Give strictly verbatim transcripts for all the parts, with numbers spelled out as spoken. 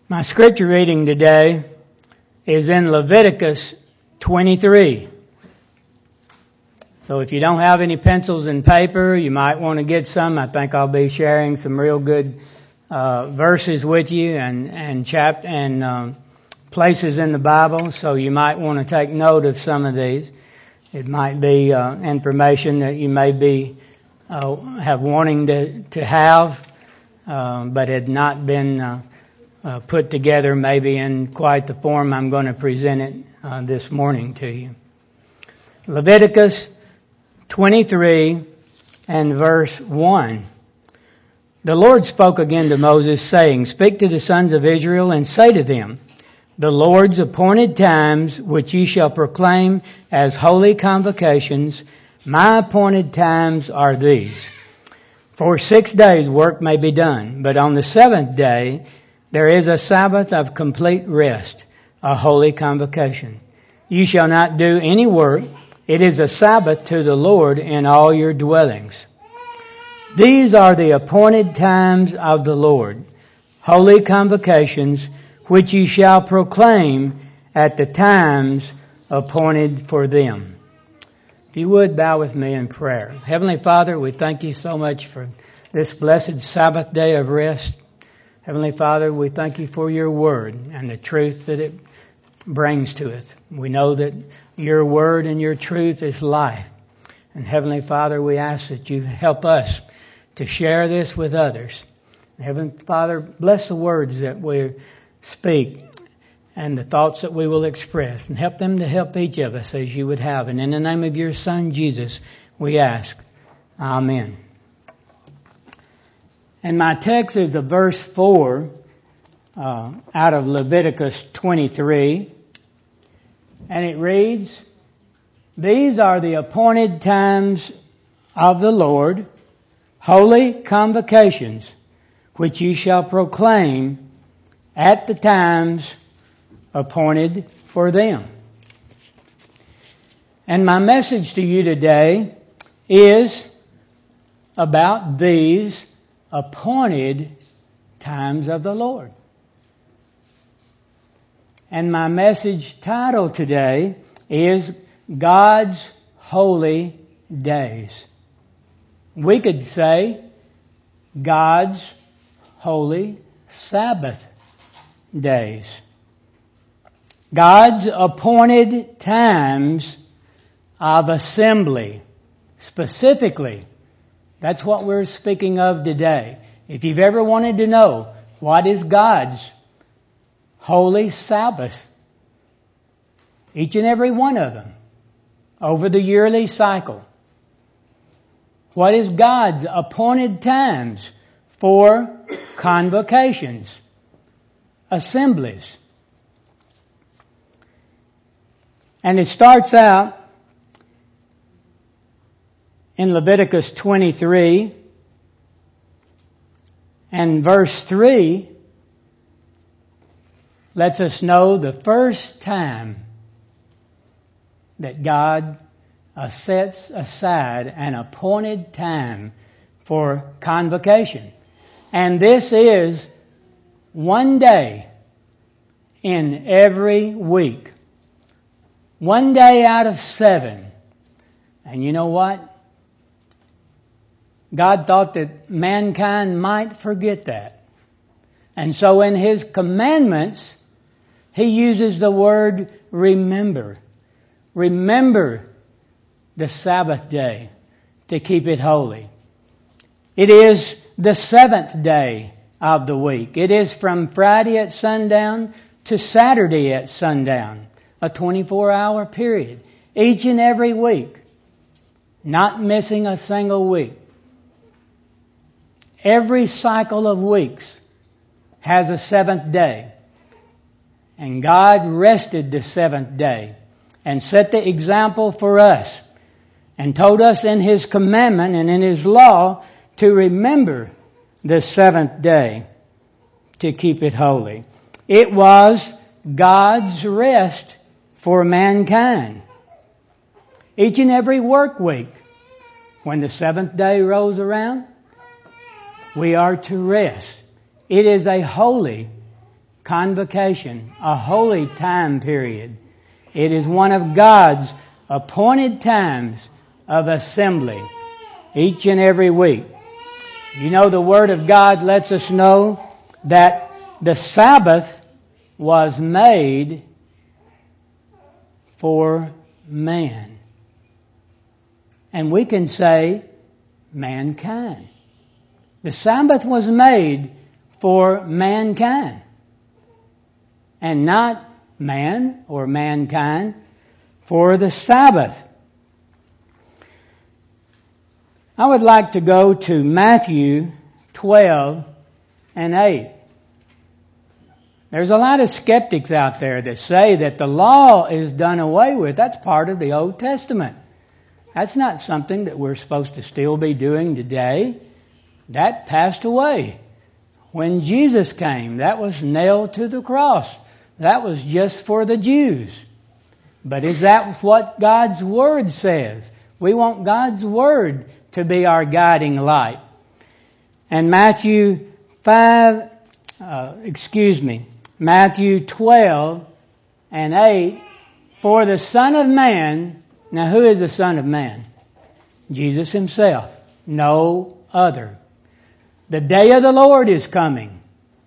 My scripture reading today is in Leviticus twenty-three. So if you don't have any pencils and paper, you might want to get some. I think I'll be sharing some real good uh, verses with you and and chap and um, places in the Bible. So you might want to take note of some of these. It might be uh, information that you may be uh, have wanting to to have, uh, but had not been uh, uh, put together, maybe in quite the form I'm going to present it uh, this morning to you. Leviticus twenty-three and verse one. The Lord spoke again to Moses, saying, "Speak to the sons of Israel and say to them, the Lord's appointed times, which ye shall proclaim as holy convocations, my appointed times are these. For six days work may be done, but on the seventh day there is a Sabbath of complete rest, a holy convocation. You shall not do any work. It is a Sabbath to the Lord in all your dwellings. These are the appointed times of the Lord, holy convocations, which ye shall proclaim at the times appointed for them." If you would, bow with me in prayer. Heavenly Father, we thank you so much for this blessed Sabbath day of rest. Heavenly Father, we thank you for your word and the truth that it brings to us. We know that your word and your truth is life. And Heavenly Father, we ask that you help us to share this with others. Heavenly Father, bless the words that we speak and the thoughts that we will express, and help them to help each of us as you would have. And in the name of your Son, Jesus, we ask. Amen. And my text is the verse four uh, out of Leviticus twenty-three. And it reads, "These are the appointed times of the Lord, holy convocations, which ye shall proclaim at the times appointed for them." And my message to you today is about these appointed times of the Lord. And my message title today is God's Holy Days. We could say God's Holy Sabbath days. God's appointed times of assembly. Specifically, that's what we're speaking of today. If you've ever wanted to know what is God's holy Sabbath, each and every one of them, over the yearly cycle, what is God's appointed times for convocations, assemblies? And it starts out in Leviticus twenty-three and verse three lets us know the first time that God uh, sets aside an appointed time for convocation. And this is one day in every week. One day out of seven. And you know what? God thought that mankind might forget that. And so in His commandments, He uses the word remember. Remember the Sabbath day to keep it holy. It is the seventh day of the week. It is from Friday at sundown to Saturday at sundown. A twenty-four hour period. Each and every week. Not missing a single week. Every cycle of weeks has a seventh day. And God rested the seventh day and set the example for us and told us in His commandment and in His law to remember the seventh day to keep it holy. It was God's rest for mankind. Each and every work week, when the seventh day rolls around, we are to rest. It is a holy convocation, a holy time period. It is one of God's appointed times of assembly each and every week. You know, the Word of God lets us know that the Sabbath was made for man. And we can say mankind. The Sabbath was made for mankind. And not man or mankind for the Sabbath. I would like to go to Matthew twelve and eight. There's a lot of skeptics out there that say that the law is done away with. That's part of the Old Testament. That's not something that we're supposed to still be doing today. That passed away. When Jesus came, that was nailed to the cross. That was just for the Jews. But is that what God's Word says? We want God's Word to be our guiding light. And Matthew five, uh, excuse me, Matthew twelve and eight, for the Son of Man, now who is the Son of Man? Jesus Himself, no other. The day of the Lord is coming.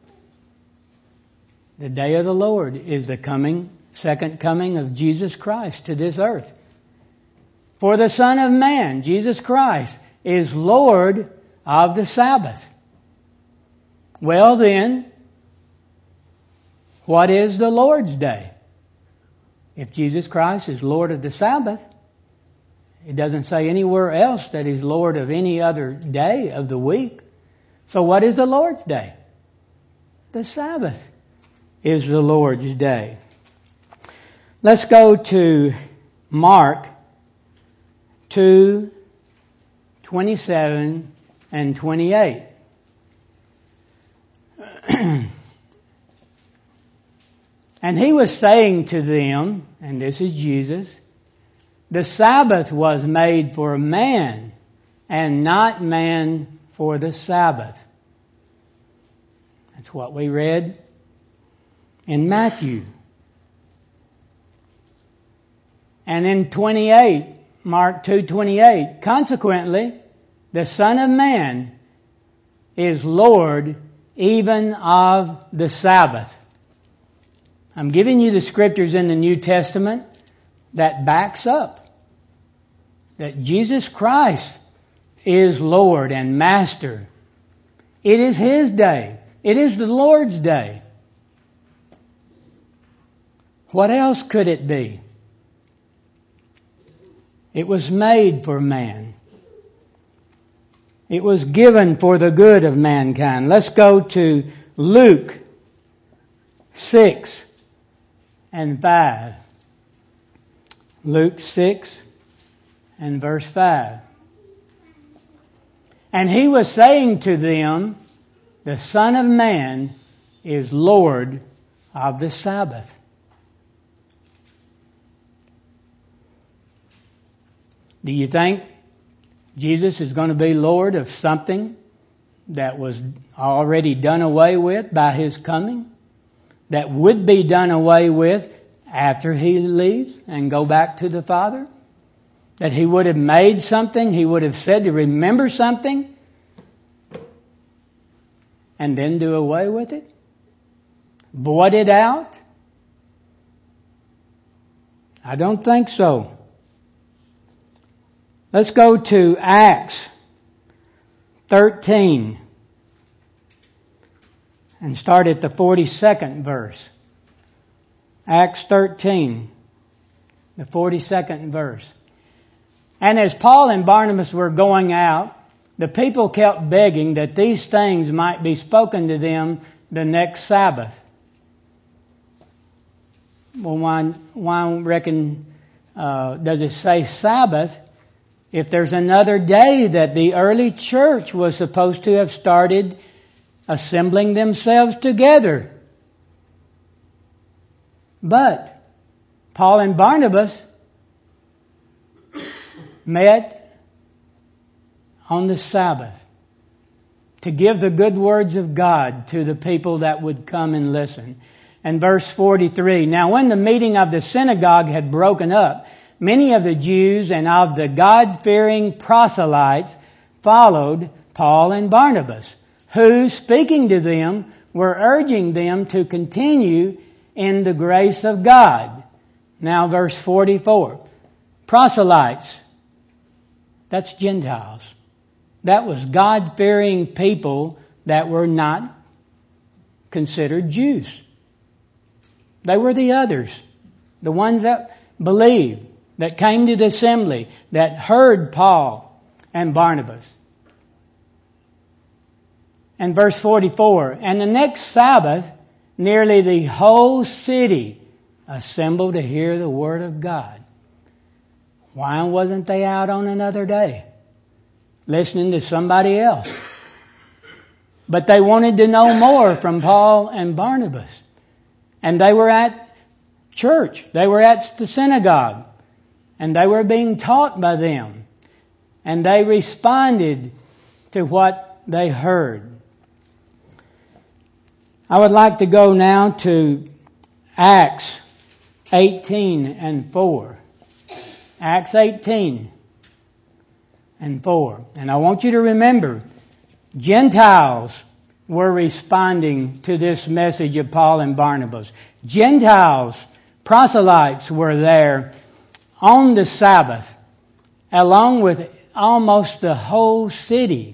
The day of the Lord is the coming, second coming of Jesus Christ to this earth. For the Son of Man, Jesus Christ, is Lord of the Sabbath. Well then, what is the Lord's day? If Jesus Christ is Lord of the Sabbath, it doesn't say anywhere else that He's Lord of any other day of the week. So what is the Lord's day? The Sabbath is the Lord's day. Let's go to Mark two, twenty-seven and twenty-eight. And He was saying to them, and this is Jesus, the Sabbath was made for man, and not man for the Sabbath. That's what we read in Matthew. And in twenty-eight, Mark two twenty-eight, consequently, the Son of Man is Lord even of the Sabbath. I'm giving you the scriptures in the New Testament that backs up that Jesus Christ is Lord and Master. It is His day. It is the Lord's day. What else could it be? It was made for man. It was given for the good of mankind. Let's go to Luke six and five. Luke six and verse five. And He was saying to them, the Son of Man is Lord of the Sabbath. Do you think Jesus is going to be Lord of something that was already done away with by His coming? That would be done away with after He leaves and go back to the Father? That He would have made something, He would have said to remember something, and then do away with it? Void it out? I don't think so. Let's go to Acts thirteen and start at the forty-second verse. Acts thirteen, the forty-second verse. And as Paul and Barnabas were going out, the people kept begging that these things might be spoken to them the next Sabbath. Well, why, why reckon uh, does it say Sabbath if there's another day that the early church was supposed to have started assembling themselves together? But Paul and Barnabas met on the Sabbath to give the good words of God to the people that would come and listen. and verse forty-three. Now when the meeting of the synagogue had broken up, many of the Jews and of the God-fearing proselytes followed Paul and Barnabas, who, speaking to them, were urging them to continue in the grace of God. Now verse forty-four. Proselytes, that's Gentiles. That was God-fearing people that were not considered Jews. They were the others, the ones that believed, that came to the assembly, that heard Paul and Barnabas. And verse forty-four, and the next Sabbath, nearly the whole city assembled to hear the word of God. Why wasn't they out on another day, listening to somebody else? But they wanted to know more from Paul and Barnabas. And they were at church. They were at the synagogue. And they were being taught by them. And they responded to what they heard. I would like to go now to Acts eighteen and four. Acts eighteen and four. And I want you to remember, Gentiles were responding to this message of Paul and Barnabas. Gentiles, proselytes, were there on the Sabbath, along with almost the whole city.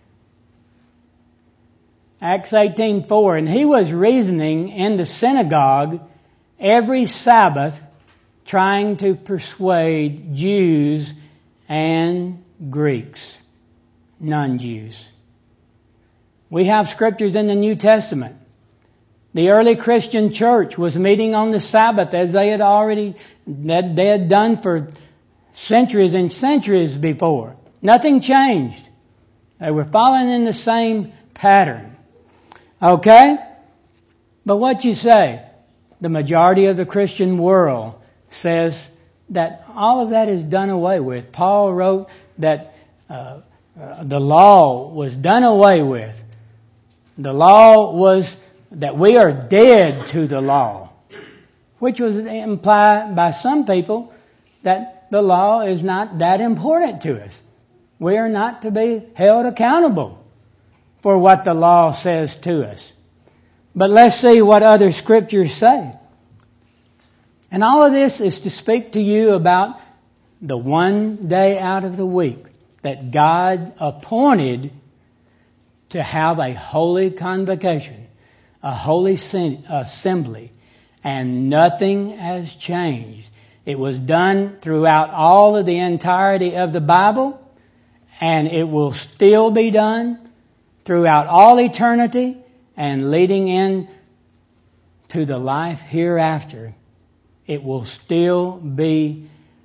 Acts eighteen four. And he was reasoning in the synagogue every Sabbath, trying to persuade Jews and Greeks, non-Jews. We have scriptures in the New Testament. The early Christian church was meeting on the Sabbath as they had already, that they had done for centuries and centuries before. Nothing changed. They were following in the same pattern. Okay? But what you say? The majority of the Christian world says that all of that is done away with. Paul wrote that uh, uh, the law was done away with. The law was that we are dead to the law, which was implied by some people that the law is not that important to us. We are not to be held accountable for what the law says to us. But let's see what other scriptures say. And all of this is to speak to you about the one day out of the week that God appointed to have a holy convocation, a holy assembly, and nothing has changed. It was done throughout all of the entirety of the Bible, and it will still be done throughout all eternity and leading in to the life hereafter. It will still be,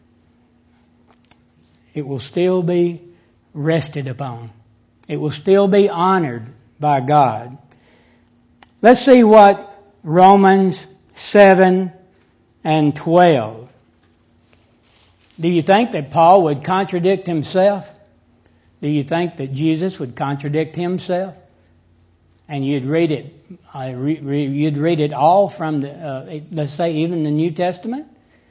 it will still be rested upon. It will still be honored by God. Let's see what Romans seven and twelve. Do you think that Paul would contradict himself? Do you think that Jesus would contradict himself? And you'd read it, uh, re, re, you'd read it all from the, uh, let's say even the New Testament?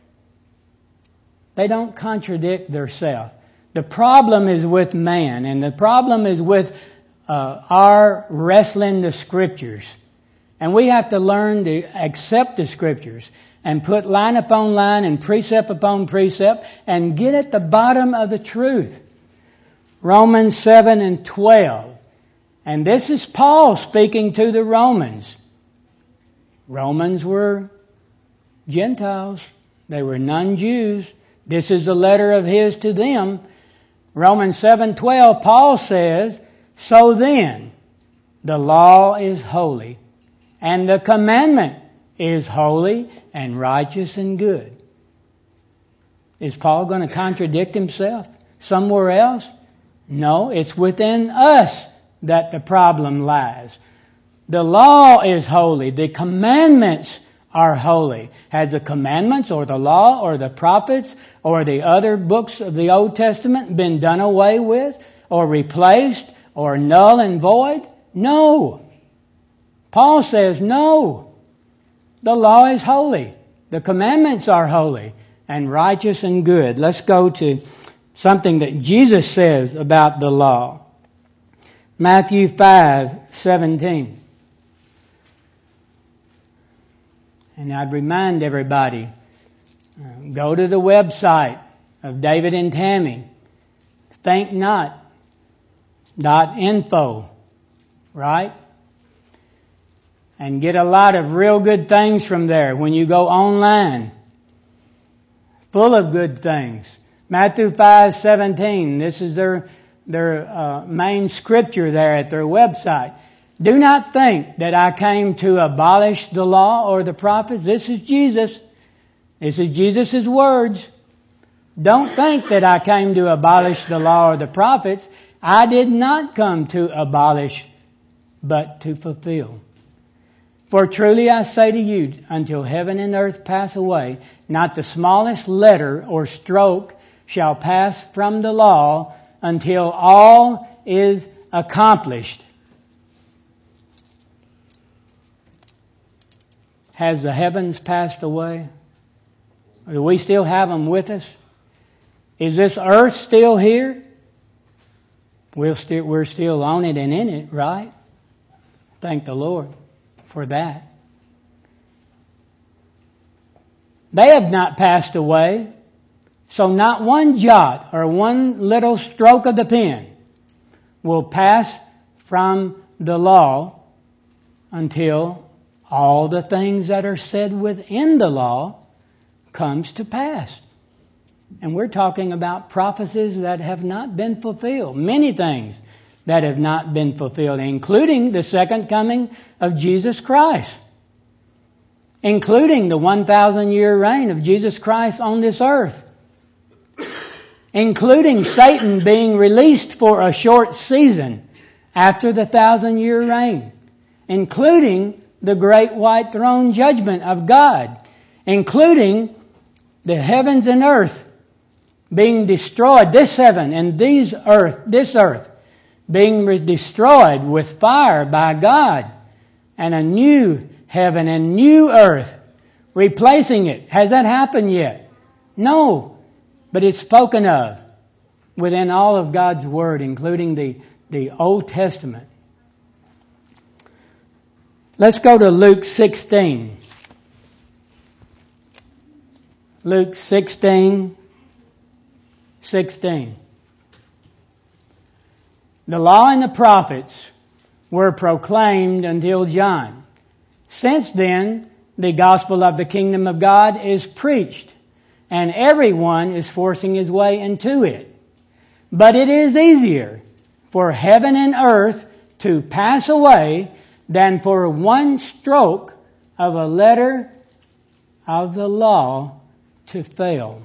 They don't contradict themselves. The problem is with man, and the problem is with uh, our wrestling the Scriptures. And we have to learn to accept the Scriptures and put line upon line and precept upon precept and get at the bottom of the truth. Romans seven and twelve. And this is Paul speaking to the Romans. Romans were Gentiles. They were non-Jews. This is the letter of his to them. Romans seven twelve, Paul says, so then, the law is holy, and the commandment is holy and righteous and good. Is Paul going to contradict himself somewhere else? No, it's within us that the problem lies. The law is holy. The commandments are holy. Has the commandments or the law or the prophets or the other books of the Old Testament been done away with or replaced or null and void? No. Paul says no. The law is holy. The commandments are holy and righteous and good. Let's go to something that Jesus says about the law. Matthew five seventeen. And I'd remind everybody, uh, go to the website of David and Tammy. Think not. Dot info. Right? And get a lot of real good things from there when you go online. Full of good things. Matthew five seventeen. This is their their uh, main scripture there at their website. Do not think that I came to abolish the law or the prophets. This is Jesus. This is Jesus' words. Don't think that I came to abolish the law or the prophets. I did not come to abolish, but to fulfill. For truly I say to you, until heaven and earth pass away, not the smallest letter or stroke shall pass from the law until all is accomplished. Has the heavens passed away? Do we still have them with us? Is this earth still here? We'll still, we're still on it and in it, right? Thank the Lord for that. They have not passed away. So not one jot or one little stroke of the pen will pass from the law until all the things that are said within the law comes to pass. And we're talking about prophecies that have not been fulfilled. Many things that have not been fulfilled, including the second coming of Jesus Christ. Including the one thousand year reign of Jesus Christ on this earth. Including Satan being released for a short season after the thousand year reign. Including the great white throne judgment of God. Including the heavens and earth being destroyed. This heaven and these earth, this earth being re- destroyed with fire by God. And a new heaven and new earth replacing it. Has that happened yet? No. But it's spoken of within all of God's Word, including the, the Old Testament. Let's go to Luke sixteen. Luke sixteen, sixteen. The law and the prophets were proclaimed until John. Since then, the gospel of the kingdom of God is preached, and everyone is forcing his way into it. But it is easier for heaven and earth to pass away than for one stroke of a letter of the law to fail.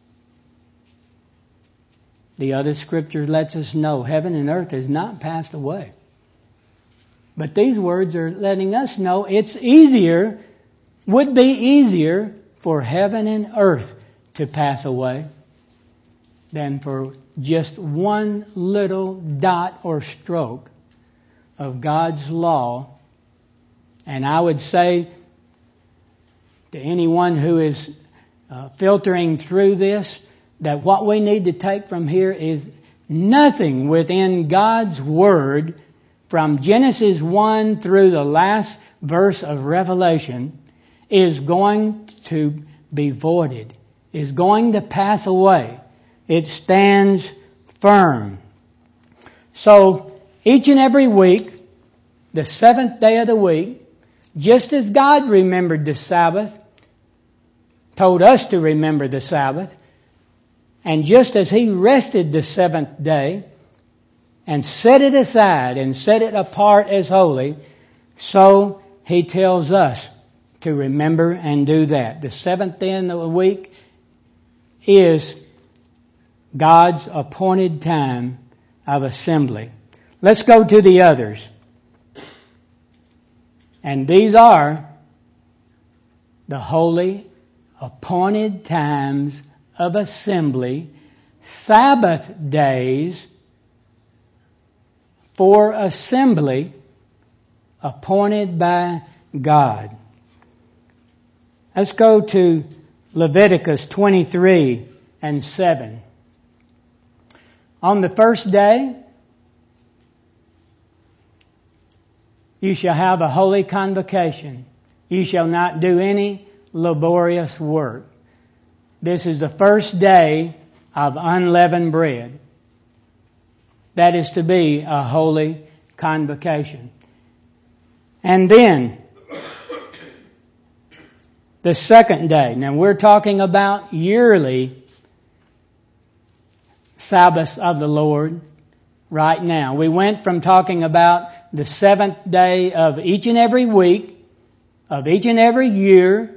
The other scripture lets us know heaven and earth has not passed away. But these words are letting us know it's easier, would be easier for heaven and earth to pass away than for just one little dot or stroke of God's law. And I would say to anyone who is uh, filtering through this, that what we need to take from here is nothing within God's Word from Genesis one through the last verse of Revelation is going to be voided, is going to pass away. It stands firm. So each and every week, the seventh day of the week, just as God remembered the Sabbath, told us to remember the Sabbath, and just as He rested the seventh day and set it aside and set it apart as holy, so He tells us to remember and do that. The seventh day of the week is God's appointed time of assembly. Let's go to the others. And these are the holy appointed times of assembly, Sabbath days for assembly appointed by God. Let's go to Leviticus twenty-three and seven. On the first day, you shall have a holy convocation. You shall not do any laborious work. This is the first day of unleavened bread. That is to be a holy convocation. And then, the second day. Now we're talking about yearly Sabbath of the Lord right now. We went from talking about the seventh day of each and every week, of each and every year,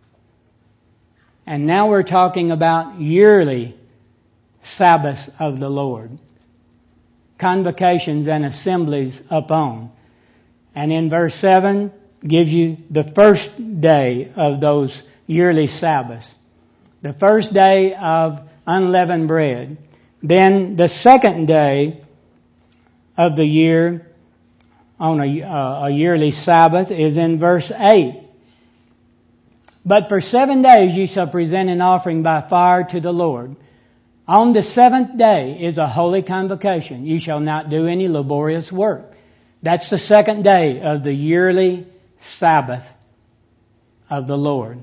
and now we're talking about yearly Sabbath of the Lord. Convocations and assemblies upon. And in verse seven gives you the first day of those yearly Sabbaths. The first day of unleavened bread. Then the second day of the year on a, uh, a yearly Sabbath is in verse eight. But for seven days you shall present an offering by fire to the Lord. On the seventh day is a holy convocation. You shall not do any laborious work. That's the second day of the yearly Sabbath of the Lord.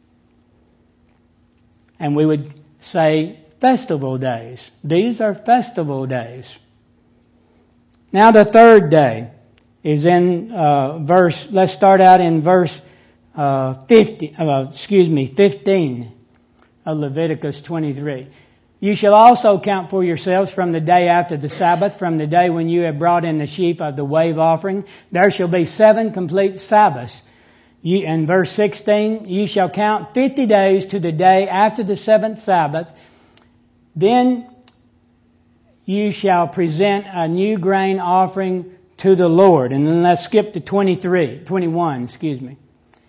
And we would say festival days. These are festival days. Now the third day is in uh, verse, let's start out in verse uh, fifty, uh, excuse me, fifteen of Leviticus twenty-three. You shall also count for yourselves from the day after the Sabbath, from the day when you have brought in the sheaf of the wave offering. There shall be seven complete Sabbaths. You, in verse sixteen, you shall count fifty days to the day after the seventh Sabbath. Then you shall present a new grain offering to the Lord. And then let's skip to twenty-three, twenty-one, excuse me.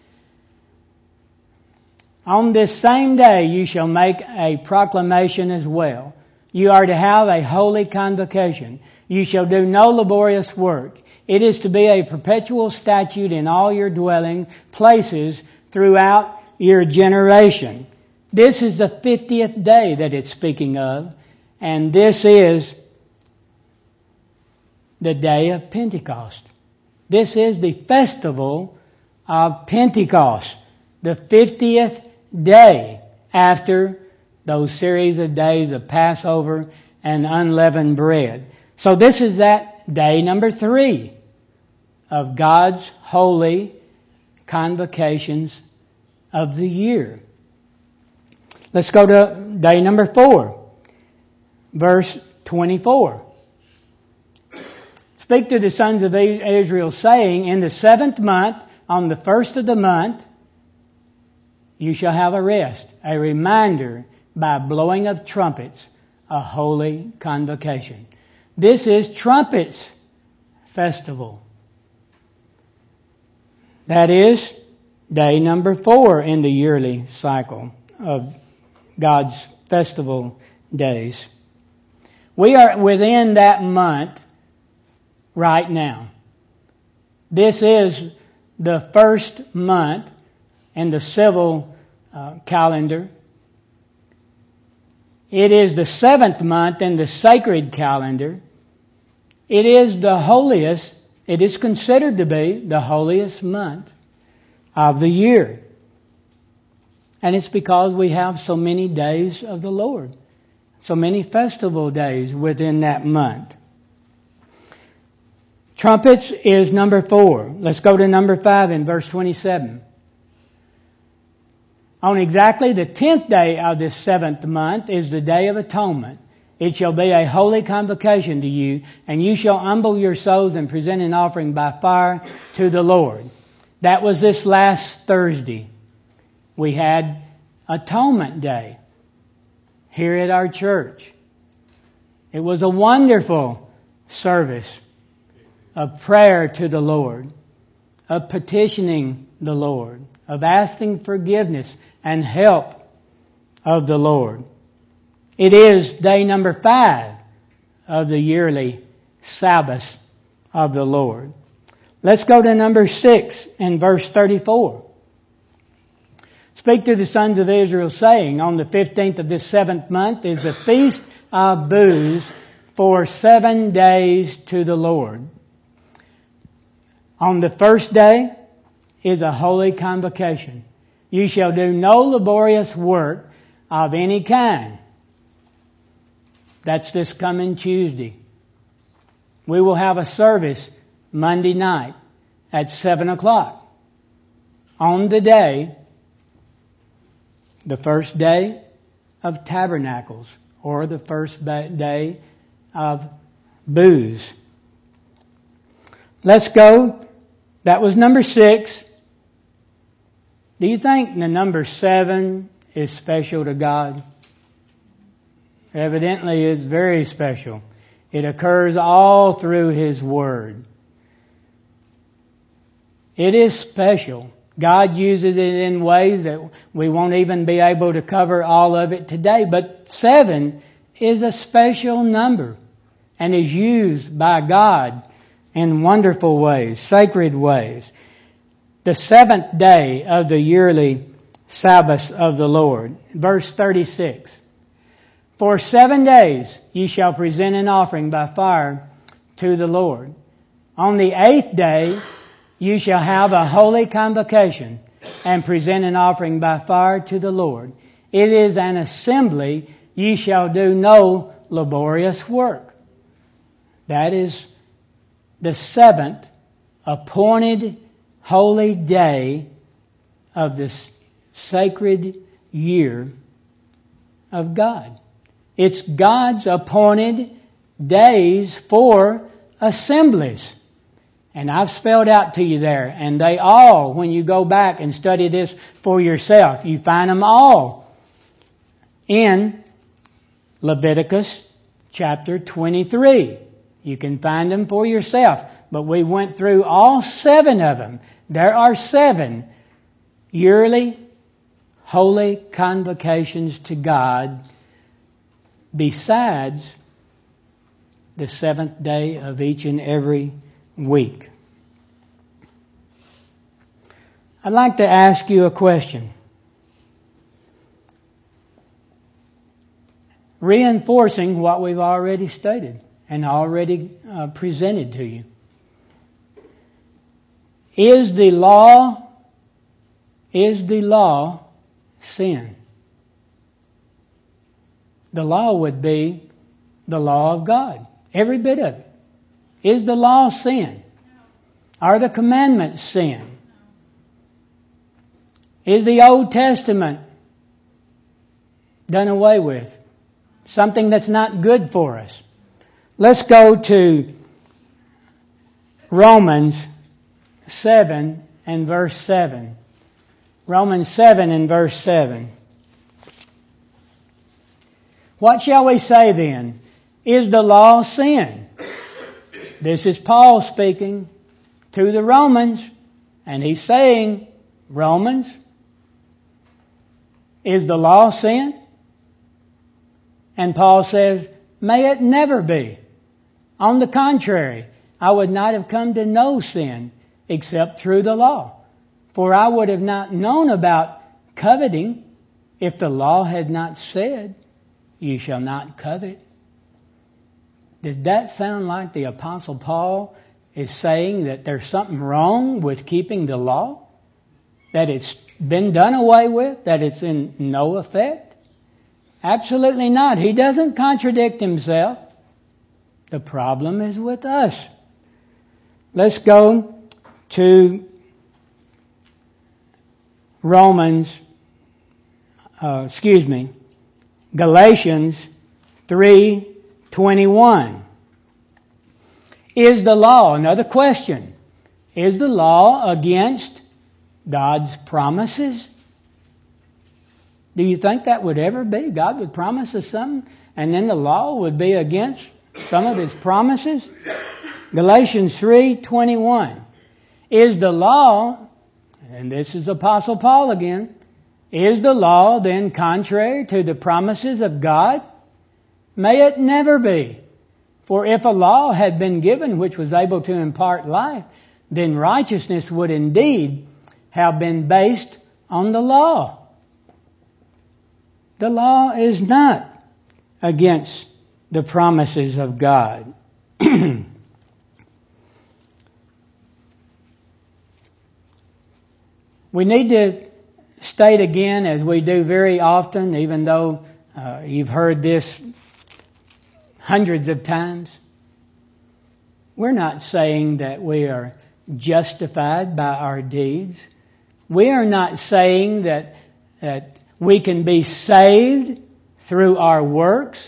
On this same day you shall make a proclamation as well. You are to have a holy convocation. You shall do no laborious work. It is to be a perpetual statute in all your dwelling places throughout your generation. This is the fiftieth day that it's speaking of, and this is the day of Pentecost. This is the festival of Pentecost, the fiftieth day after those series of days of Passover and unleavened bread. So this is that day number three of God's holy convocations of the year. Let's go to day number four, verse twenty-four. Speak to the sons of Israel, saying, in the seventh month, on the first of the month, you shall have a rest, a reminder by blowing of trumpets, a holy convocation. This is trumpets festival. That is day number four in the yearly cycle of God's festival days. We are within that month right now. This is the first month in the civil uh, calendar. It is the seventh month in the sacred calendar. It is the holiest, it is considered to be the holiest month of the year. And it's because we have so many days of the Lord. So many festival days within that month. Trumpets is number four. Let's go to number five in verse twenty-seven. On exactly the tenth day of this seventh month is the Day of Atonement. It shall be a holy convocation to you, and you shall humble your souls and present an offering by fire to the Lord. That was this last Thursday. We had Atonement Day here at our church. It was a wonderful service of prayer to the Lord, of petitioning the Lord, of asking forgiveness and help of the Lord. It is day number five of the yearly Sabbath of the Lord. Let's go to number six in verse thirty-four. Speak to the sons of Israel, saying, on the fifteenth of this seventh month is the feast of booths for seven days to the Lord. On the first day is a holy convocation. You shall do no laborious work of any kind. That's this coming Tuesday. We will have a service Monday night at seven o'clock. On the day, the first day of Tabernacles, or the first day of booths. Let's go. That was number six. Do you think the number seven is special to God? Evidently it's very special. It occurs all through His Word. It is special. God uses it in ways that we won't even be able to cover all of it today. But seven is a special number and is used by God in wonderful ways, sacred ways. The seventh day of the yearly Sabbath of the Lord. Verse thirty-six. For seven days ye shall present an offering by fire to the Lord. On the eighth day you shall have a holy convocation and present an offering by fire to the Lord. It is an assembly. Ye shall do no laborious work. That is the seventh appointed holy day of this sacred year of God. It's God's appointed days for assemblies. And I've spelled out to you there. And they all, when you go back and study this for yourself, you find them all in Leviticus chapter twenty-three. You can find them for yourself. But we went through all seven of them. There are seven yearly holy convocations to God besides the seventh day of each and every week. I'd like to ask you a question. Reinforcing what we've already stated and already uh, presented to you. Is the law, is the law sin? The law would be the law of God. Every bit of it. Is the law sin? Are the commandments sin? Is the Old Testament done away with? Something that's not good for us. Let's go to Romans seven and verse seven. Romans seven and verse seven. What shall we say then? Is the law sin? This is Paul speaking to the Romans, and he's saying, Romans, is the law sin? And Paul says, may it never be. On the contrary, I would not have come to know sin except through the law. For I would have not known about coveting if the law had not said, you shall not covet. Does that sound like the Apostle Paul is saying that there's something wrong with keeping the law? That it's been done away with? That it's in no effect? Absolutely not. He doesn't contradict himself. The problem is with us. Let's go to Romans, uh, excuse me, Galatians three twenty-one. Is the law, another question, is the law against God's promises? Do you think that would ever be? God would promise us something and then the law would be against some of His promises? Galatians three twenty-one. Is the law, and this is Apostle Paul again, is the law then contrary to the promises of God? May it never be. For if a law had been given which was able to impart life, then righteousness would indeed have been based on the law. The law is not against the promises of God. We need to state again, as we do very often, even though uh, you've heard this hundreds of times, we're not saying that we are justified by our deeds. We are not saying that, that we can be saved through our works.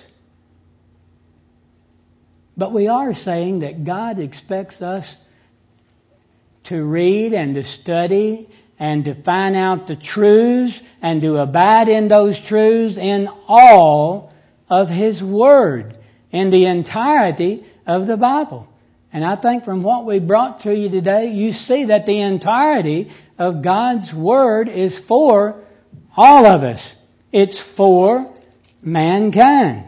But we are saying that God expects us to read and to study and to find out the truths and to abide in those truths in all of His Word, in the entirety of the Bible. And I think from what we brought to you today, you see that the entirety of God's Word is for all of us. It's for mankind.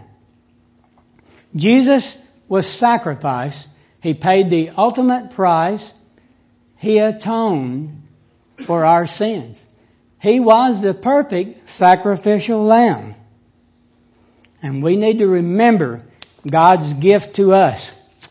Jesus was sacrificed. He paid the ultimate price. He atoned for our sins. He was the perfect sacrificial lamb. And we need to remember God's gift to us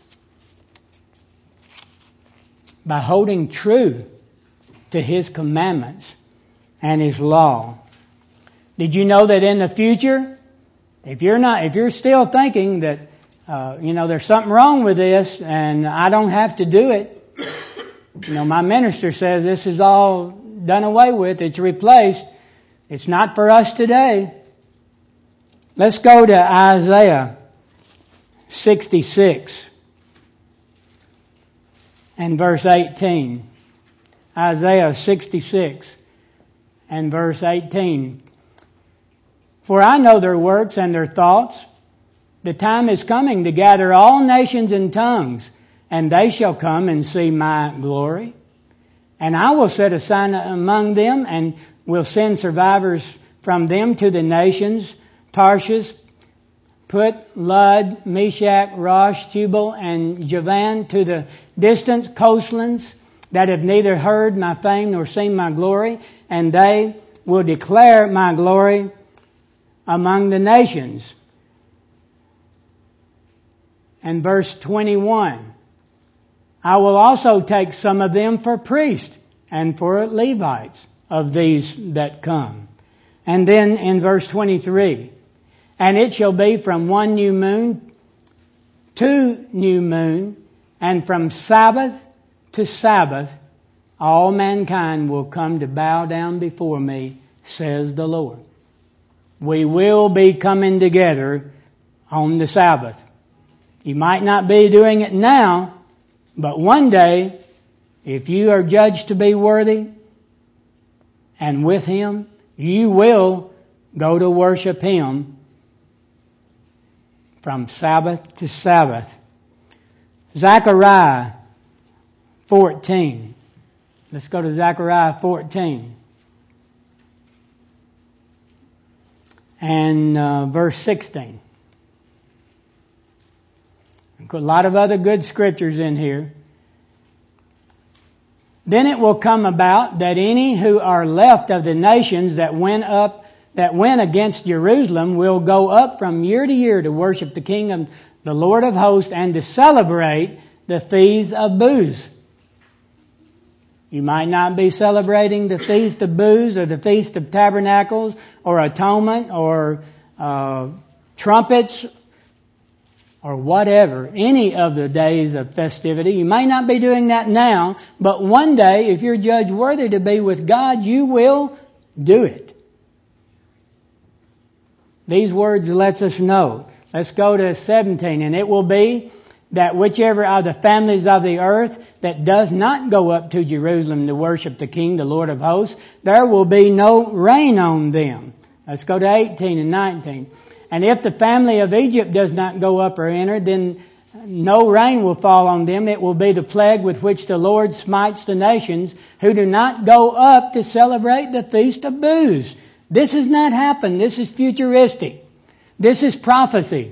by holding true to His commandments and His law. Did you know that in the future, if you're not, if you're still thinking that, uh, you know, there's something wrong with this and I don't have to do it, you know, my minister says this is all done away with, it's replaced. It's not for us today. Let's go to Isaiah sixty-six and verse eighteen. Isaiah sixty-six and verse eighteen. For I know their works and their thoughts. The time is coming to gather all nations and tongues, and they shall come and see my glory. And I will set a sign among them, and will send survivors from them to the nations, Tarshish, Put, Lud, Meshach, Rosh, Tubal, and Javan, to the distant coastlands that have neither heard my fame nor seen my glory, and they will declare my glory among the nations. And verse twenty-one, I will also take some of them for priests and for Levites of these that come. And then in verse twenty-three, and it shall be from one new moon to new moon, and from Sabbath to Sabbath, all mankind will come to bow down before me, says the Lord. We will be coming together on the Sabbath. You might not be doing it now, but one day, if you are judged to be worthy and with Him, you will go to worship Him from Sabbath to Sabbath. Zechariah fourteen. Let's go to Zechariah fourteen. And uh, verse sixteen. A lot of other good scriptures in here. Then it will come about that any who are left of the nations that went up, that went against Jerusalem, will go up from year to year to worship the King of the Lord of hosts and to celebrate the Feast of Booths. You might not be celebrating the Feast of Booths or the Feast of Tabernacles or Atonement or uh, trumpets or whatever, any of the days of festivity. You may not be doing that now, but one day, if you're judged worthy to be with God, you will do it. These words lets us know. Let's go to seventeen. And it will be that whichever of the families of the earth that does not go up to Jerusalem to worship the King, the Lord of hosts, there will be no rain on them. Let's go to eighteen and nineteen. And if the family of Egypt does not go up or enter, then no rain will fall on them. It will be the plague with which the Lord smites the nations who do not go up to celebrate the Feast of Booths. This has not happened. This is futuristic. This is prophecy.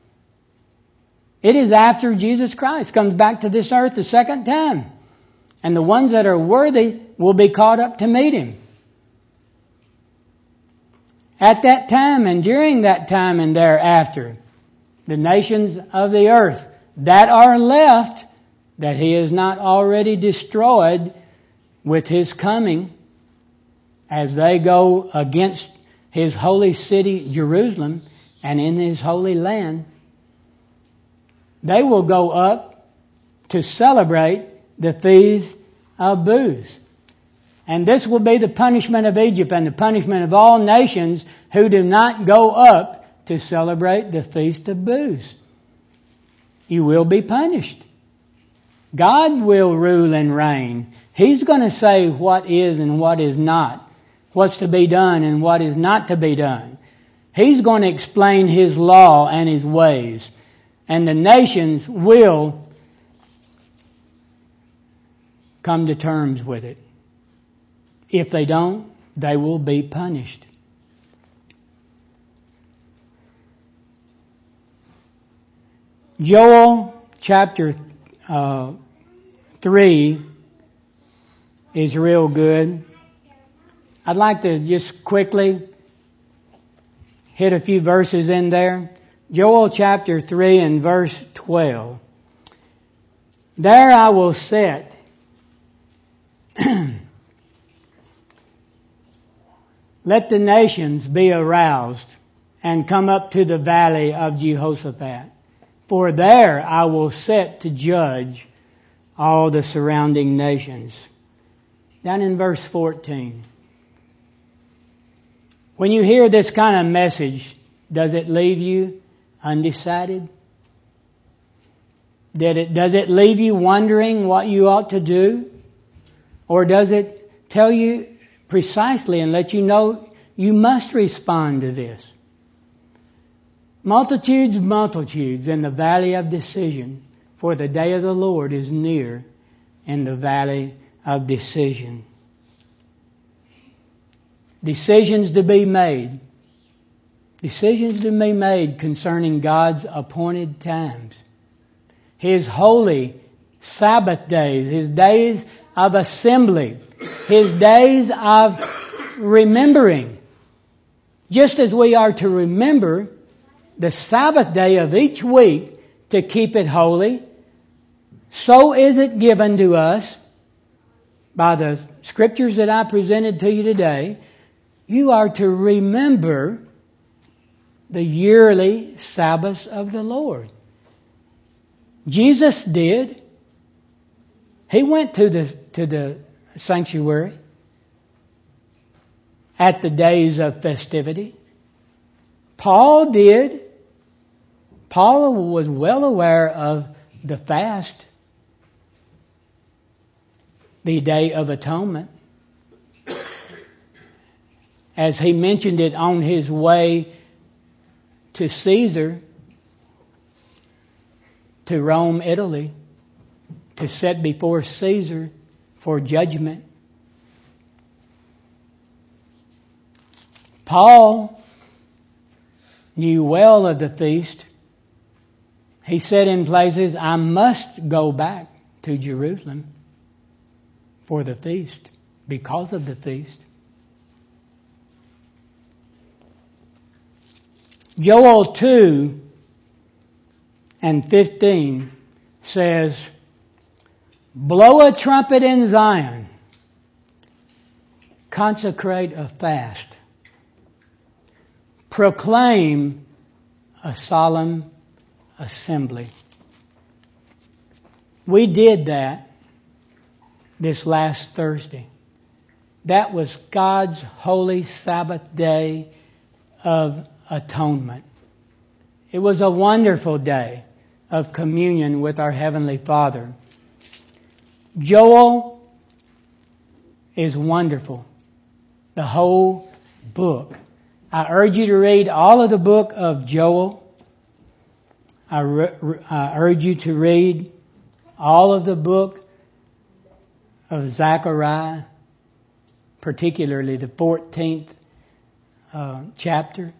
It is after Jesus Christ comes back to this earth the second time. And the ones that are worthy will be caught up to meet Him. At that time and during that time and thereafter, the nations of the earth that are left, that he has not already destroyed with his coming, as they go against his holy city, Jerusalem, and in his holy land, they will go up to celebrate the Feast of Booths. And this will be the punishment of Egypt and the punishment of all nations who do not go up to celebrate the Feast of Booths. You will be punished. God will rule and reign. He's going to say what is and what is not, what's to be done and what is not to be done. He's going to explain His law and His ways. And the nations will come to terms with it. If they don't, they will be punished. Joel chapter uh, three is real good. I'd like to just quickly hit a few verses in there. Joel chapter three and verse twelve. There I will set let the nations be aroused and come up to the valley of Jehoshaphat. For there I will set to judge all the surrounding nations. Down in verse fourteen. When you hear this kind of message, does it leave you undecided? Did it, does it leave you wondering what you ought to do? Or does it tell you precisely and let you know you must respond to this? Multitudes, multitudes in the valley of decision, for the day of the Lord is near in the valley of decision. Decisions to be made. Decisions to be made concerning God's appointed times. His holy Sabbath days, His days of assembly, His days of remembering. Just as we are to remember the Sabbath day of each week to keep it holy, so is it given to us by the scriptures that I presented to you today. You are to remember the yearly Sabbaths of the Lord. Jesus did. He went to the to the sanctuary at the days of festivity. Paul did. Paul was well aware of the fast, the Day of Atonement, as he mentioned it on his way to Caesar, to Rome, Italy, to set before Caesar for judgment. Paul knew well of the feast. He said in places, I must go back to Jerusalem for the feast, because of the feast. Joel two and fifteen says, blow a trumpet in Zion, consecrate a fast, proclaim a solemn assembly. We did that this last Thursday. That was God's holy Sabbath day of atonement. It was a wonderful day of communion with our Heavenly Father. Joel is wonderful. The whole book. I urge you to read all of the book of Joel. I, re- I urge you to read all of the book of Zechariah, particularly the fourteenth uh, chapter.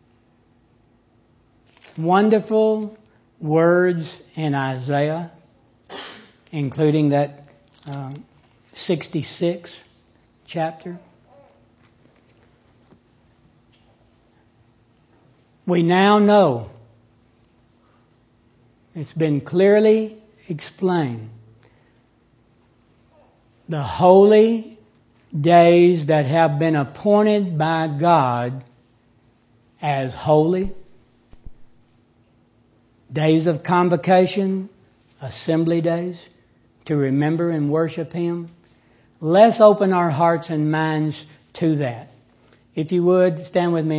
Wonderful words in Isaiah, including that uh, sixty-sixth chapter. We now know, it's been clearly explained, the holy days that have been appointed by God as holy, days of convocation, assembly days, to remember and worship Him. Let's open our hearts and minds to that. If you would, stand with me.